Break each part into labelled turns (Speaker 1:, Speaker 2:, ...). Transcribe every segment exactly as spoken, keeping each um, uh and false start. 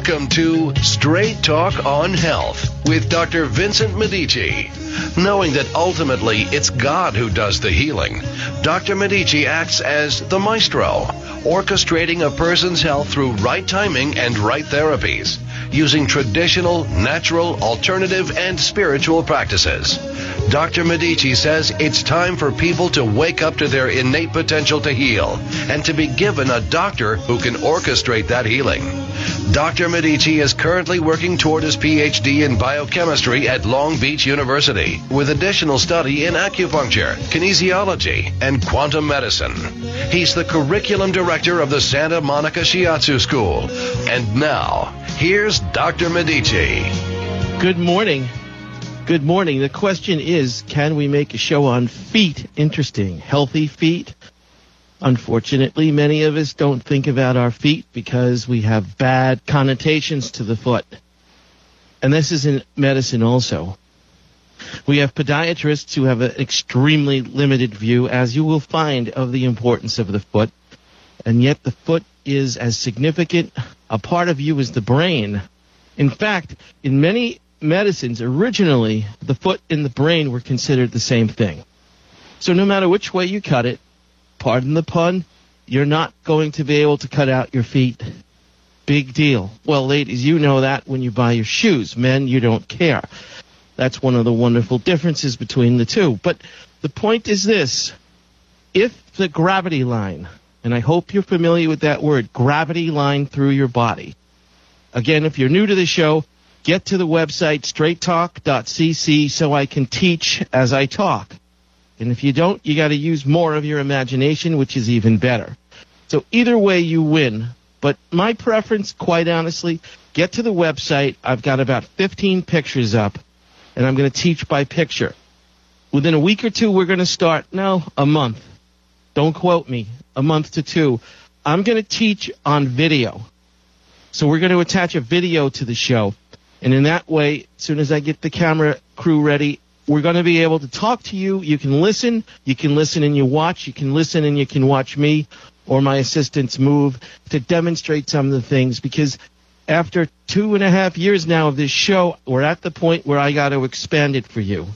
Speaker 1: Welcome to Straight Talk on Health with Doctor Vincent Medici. Knowing that ultimately it's God who does the healing, Doctor Medici acts as the maestro, orchestrating a person's health through right timing and right therapies, using traditional, natural, alternative, and spiritual practices. Doctor Medici says it's time for people to wake up to their innate potential to heal and to be given a doctor who can orchestrate that healing. Doctor Medici is currently working toward his P H D in biochemistry at Long Beach University with additional study in acupuncture, kinesiology, and quantum medicine. He's the curriculum director of the Santa Monica Shiatsu School. And now, here's Doctor Medici.
Speaker 2: Good morning. Good morning. The question is, can we make a show on feet interesting? Healthy feet? Unfortunately, many of us don't think about our feet because we have bad connotations to the foot. And this is in medicine also. We have podiatrists who have an extremely limited view, as you will find, of the importance of the foot. And yet the foot is as significant a part of you as the brain. In fact, in many medicines, originally, the foot and the brain were considered the same thing. So no matter which way you cut it, pardon the pun, you're not going to be able to cut out your feet. Big deal. Well, ladies, you know that when you buy your shoes. Men, you don't care. That's one of the wonderful differences between the two. But the point is this. If the gravity line, and I hope you're familiar with that word, gravity line through your body. Again, if you're new to the show, get to the website straight talk dot c c so I can teach as I talk. And if you don't, you got to use more of your imagination, which is even better. So either way, you win. But my preference, quite honestly, get to the website. I've got about fifteen pictures up, and I'm going to teach by picture. Within a week or two, we're going to start, no, a month. Don't quote me, a month to two. I'm going to teach on video. So we're going to attach a video to the show. And in that way, as soon as I get the camera crew ready, we're going to be able to talk to you. You can listen. You can listen and you watch. You can listen and you can watch me or my assistants move to demonstrate some of the things. Because after two and a half years now of this show, we're at the point where I got to expand it for you.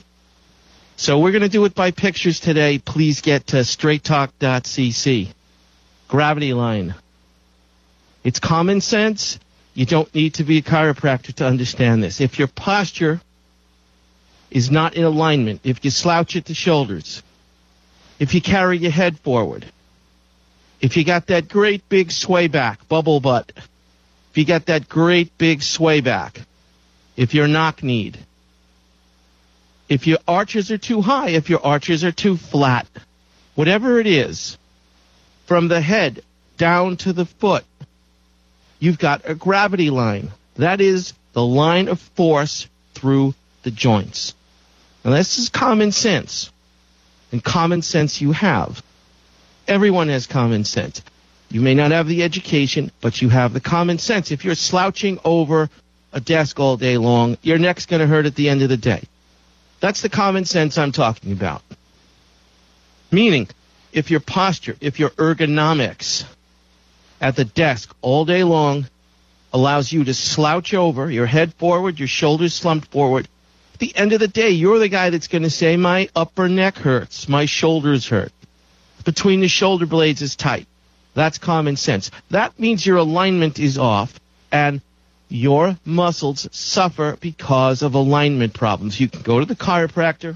Speaker 2: So we're going to do it by pictures today. Please get to straight talk dot c c. Gravity line. It's common sense. You don't need to be a chiropractor to understand this. If your posture is not in alignment, if you slouch at the shoulders, if you carry your head forward, if you got that great big sway back, bubble butt, if you got that great big sway back, if you're knock-kneed, if your arches are too high, if your arches are too flat, whatever it is, from the head down to the foot, you've got a gravity line. That is the line of force through the joints. Now, this is common sense. And common sense you have. Everyone has common sense. You may not have the education, but you have the common sense. If you're slouching over a desk all day long, your neck's going to hurt at the end of the day. That's the common sense I'm talking about. Meaning, if your posture, if your ergonomics at the desk all day long allows you to slouch over, your head forward, your shoulders slumped forward, at the end of the day, you're the guy that's going to say, my upper neck hurts, my shoulders hurt. Between the shoulder blades is tight. That's common sense. That means your alignment is off, and your muscles suffer because of alignment problems. You can go to the chiropractor.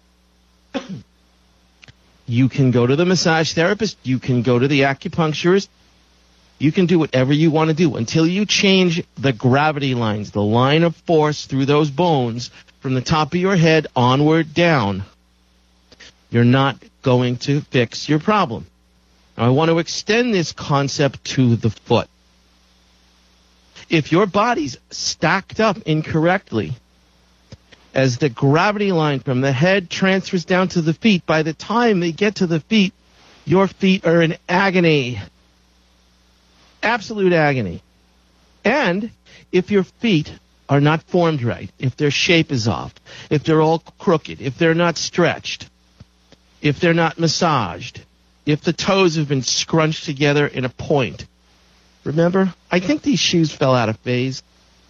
Speaker 2: You can go to the massage therapist. You can go to the acupuncturist. You can do whatever you want to do until you change the gravity lines, the line of force through those bones from the top of your head onward down. You're not going to fix your problem. Now, I want to extend this concept to the foot. If your body's stacked up incorrectly, as the gravity line from the head transfers down to the feet, by the time they get to the feet, your feet are in agony. Absolute agony. And if your feet are not formed right, if their shape is off, if they're all crooked, if they're not stretched, if they're not massaged, if the toes have been scrunched together in a point, Remember? I think these shoes fell out of phase.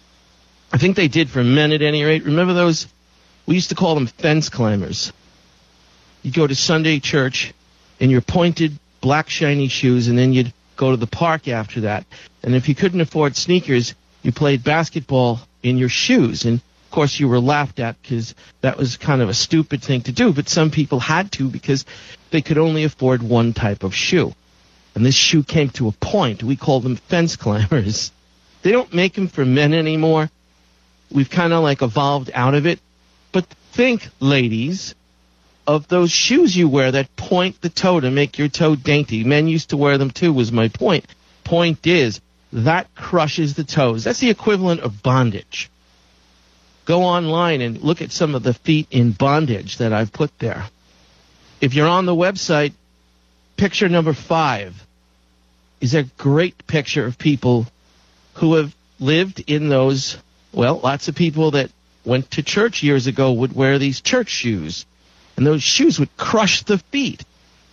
Speaker 2: I think they did for men at any rate. Remember those? We used to call them fence climbers. You'd go to Sunday church in your pointed black shiny shoes, and then you'd go to the park after that. And if you couldn't afford sneakers, you played basketball in your shoes. And, of course, you were laughed at because that was kind of a stupid thing to do. But some people had to because they could only afford one type of shoe. And this shoe came to a point. We call them fence climbers. They don't make them for men anymore. We've kind of like evolved out of it. But think, ladies, of those shoes you wear that point the toe to make your toe dainty. Men used to wear them too, was my point. Point is, that crushes the toes. That's the equivalent of bondage. Go online and look at some of the feet in bondage that I've put there. If you're on the website, picture number five is a great picture of people who have lived in those, well, lots of people that went to church years ago would wear these church shoes. And those shoes would crush the feet.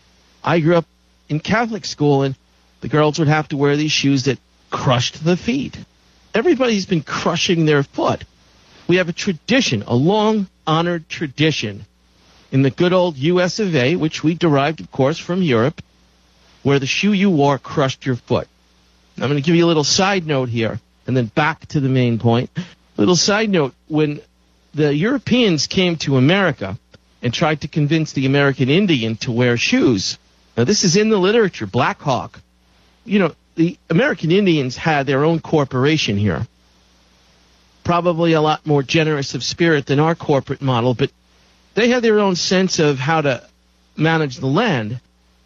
Speaker 2: I grew up in Catholic school, and the girls would have to wear these shoes that crushed the feet. Everybody's been crushing their foot. We have a tradition, a long-honored tradition in the good old U S of A, which we derived, of course, from Europe, where the shoe you wore crushed your foot. I'm going to give you a little side note here, and then back to the main point. A little side note, when the Europeans came to America and tried to convince the American Indian to wear shoes. Now, this is in the literature, Black Hawk. You know, the American Indians had their own corporation here. Probably a lot more generous of spirit than our corporate model, but they had their own sense of how to manage the land,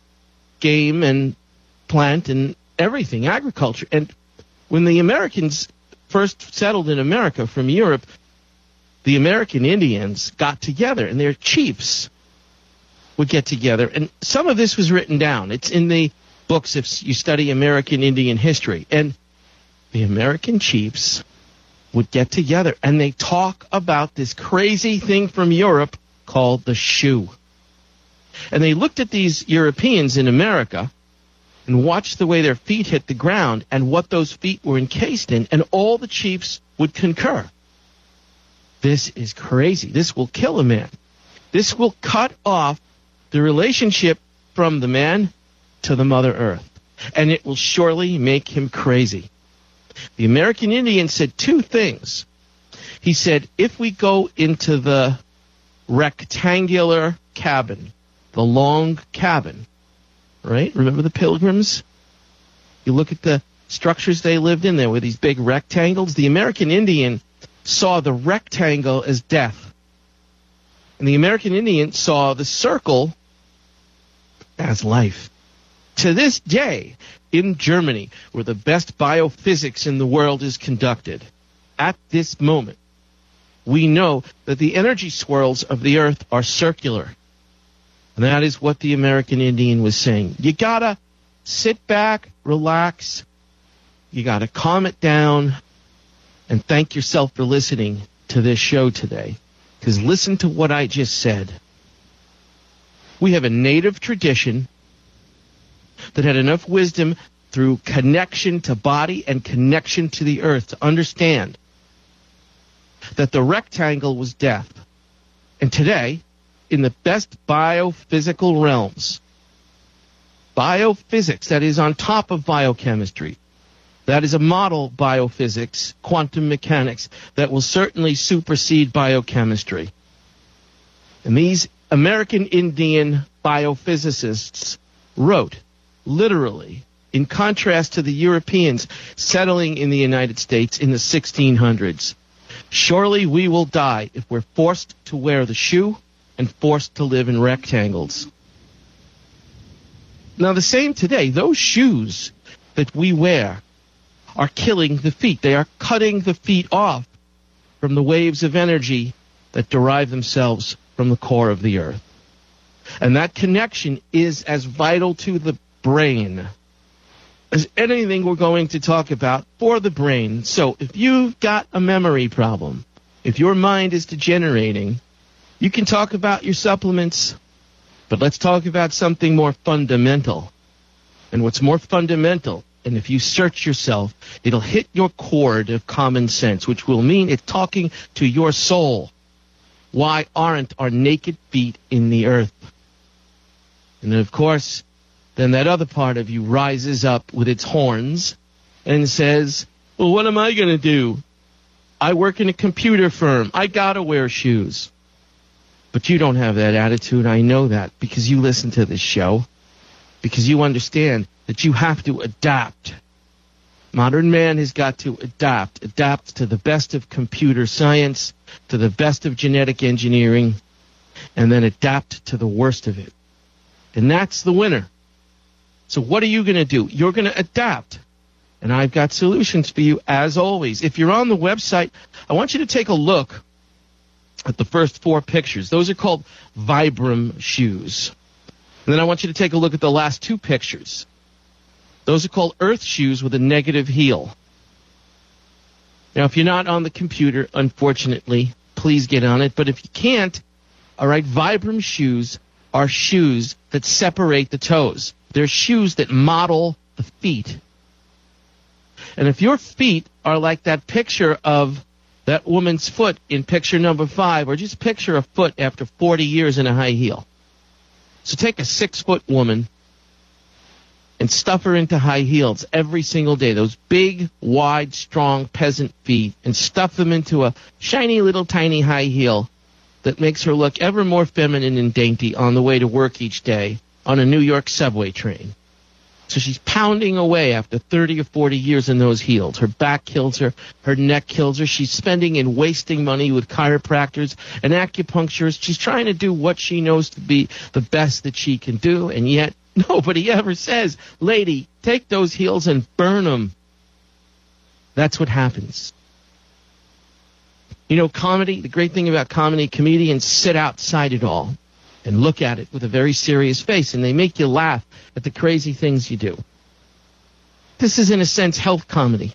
Speaker 2: game and plant and everything, agriculture. And when the Americans first settled in America from Europe, the American Indians got together, and their chiefs would get together. And some of this was written down. It's in the books if you study American Indian history. And the American chiefs would get together, and they talk about this crazy thing from Europe called the shoe. And they looked at these Europeans in America and watched the way their feet hit the ground and what those feet were encased in, and all the chiefs would concur. This is crazy. This will kill a man. This will cut off the relationship from the man to the Mother Earth. And it will surely make him crazy. The American Indian said two things. He said, if we go into the rectangular cabin, the long cabin, right? Remember the Pilgrims? You look at the structures they lived in. There were these big rectangles. The American Indian saw the rectangle as death. And the American Indian saw the circle as life. To this day, in Germany, where the best biophysics in the world is conducted, at this moment, we know that the energy swirls of the earth are circular. And that is what the American Indian was saying. You gotta sit back, relax, you gotta calm it down, and thank yourself for listening to this show today. Because listen to what I just said. We have a native tradition that had enough wisdom through connection to body and connection to the earth to understand that the rectangle was death. And today, in the best biophysical realms, biophysics, that is on top of biochemistry, that is a model biophysics, quantum mechanics, that will certainly supersede biochemistry. And these American Indian biophysicists wrote, literally, in contrast to the Europeans settling in the United States in the sixteen hundreds, surely we will die if we're forced to wear the shoe and forced to live in rectangles. Now, the same today, those shoes that we wear are killing the feet. They are cutting the feet off from the waves of energy that derive themselves from the core of the earth. And that connection is as vital to the brain as anything we're going to talk about for the brain. So if you've got a memory problem, if your mind is degenerating, you can talk about your supplements, but let's talk about something more fundamental. And what's more fundamental And if you search yourself, it'll hit your chord of common sense, which will mean it's talking to your soul. Why aren't our naked feet in the earth? And then, of course, then that other part of you rises up with its horns and says, well, what am I going to do? I work in a computer firm. I got to wear shoes. But you don't have that attitude. I know that because you listen to this show, because you understand that you have to adapt. Modern man has got to adapt, adapt to the best of computer science, to the best of genetic engineering, and then adapt to the worst of it. And that's the winner. So what are you going to do? You're going to adapt. And I've got solutions for you, as always. If you're on the website, I want you to take a look at the first four pictures. Those are called Vibram shoes. And then I want you to take a look at the last two pictures. Those are called Earth shoes with a negative heel. Now, if you're not on the computer, unfortunately, please get on it. But if you can't, all right, Vibram shoes are shoes that separate the toes. They're shoes that model the feet. And if your feet are like that picture of that woman's foot in picture number five, or just picture a foot after forty years in a high heel. So take a six-foot woman and stuff her into high heels every single day, those big, wide, strong peasant feet, and stuff them into a shiny little tiny high heel that makes her look ever more feminine and dainty on the way to work each day on a New York subway train. So she's pounding away after thirty or forty years in those heels. Her back kills her. Her neck kills her. She's spending and wasting money with chiropractors and acupuncturists. She's trying to do what she knows to be the best that she can do, and yet nobody ever says, lady, take those heels and burn them. That's what happens. You know, comedy, the great thing about comedy, comedians sit outside it all and look at it with a very serious face, and they make you laugh at the crazy things you do. This is, in a sense, health comedy.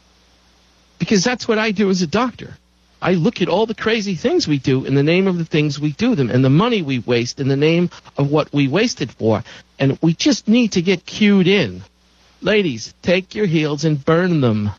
Speaker 2: Because that's what I do as a doctor. I look at all the crazy things we do in the name of the things we do them, and the money we waste in the name of what we waste it for. And we just need to get cued in. Ladies, take your heels and burn them.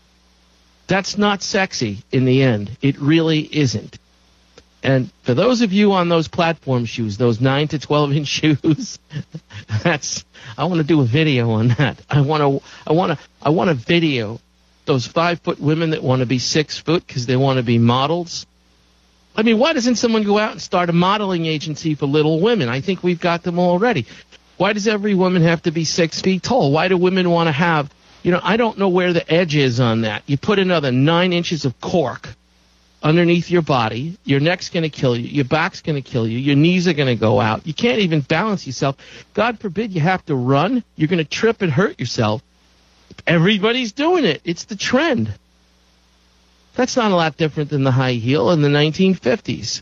Speaker 2: That's not sexy in the end. It really isn't. And for those of you on those platform shoes, those nine to twelve inch shoes, that's, I want to do a video on that. I want to, I want to, I want to video those five foot women that want to be six foot because they want to be models. I mean, why doesn't someone go out and start a modeling agency for little women? I think we've got them already. Why does every woman have to be six feet tall? Why do women want to have, you know, I don't know where the edge is on that. You put another nine inches of cork underneath your body, your neck's going to kill you, your back's going to kill you, your knees are going to go out. You can't even balance yourself. God forbid you have to run. You're going to trip and hurt yourself. Everybody's doing it. It's the trend. That's not a lot different than the high heel in the nineteen fifties.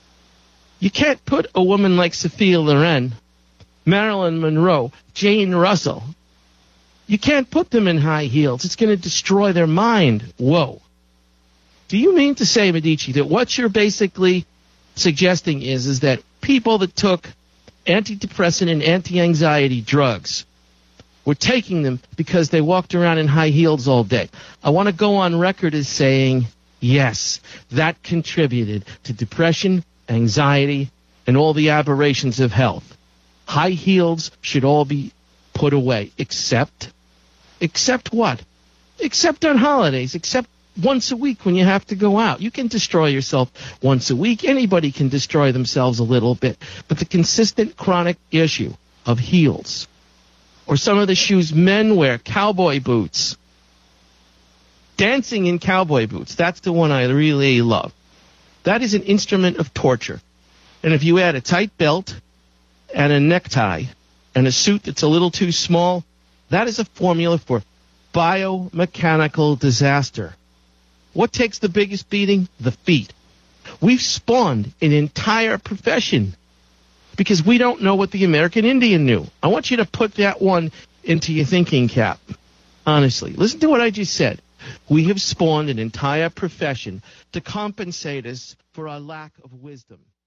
Speaker 2: You can't put a woman like Sophia Loren, Marilyn Monroe, Jane Russell. You can't put them in high heels. It's going to destroy their mind. Whoa. Do you mean to say, Medici, that what you're basically suggesting is, is that people that took antidepressant and anti-anxiety drugs were taking them because they walked around in high heels all day? I want to go on record as saying, yes, that contributed to depression, anxiety, and all the aberrations of health. High heels should all be put away, except, except what? Except on holidays, except once a week when you have to go out. You can destroy yourself once a week. Anybody can destroy themselves a little bit. But the consistent chronic issue of heels, or some of the shoes men wear, cowboy boots, dancing in cowboy boots, that's the one I really love. That is an instrument of torture. And if you add a tight belt and a necktie and a suit that's a little too small, that is a formula for biomechanical disaster. What takes the biggest beating? The feet. We've spawned an entire profession because we don't know what the American Indian knew. I want you to put that one into your thinking cap. Honestly, listen to what I just said. We have spawned an entire profession to compensate us for our lack of wisdom.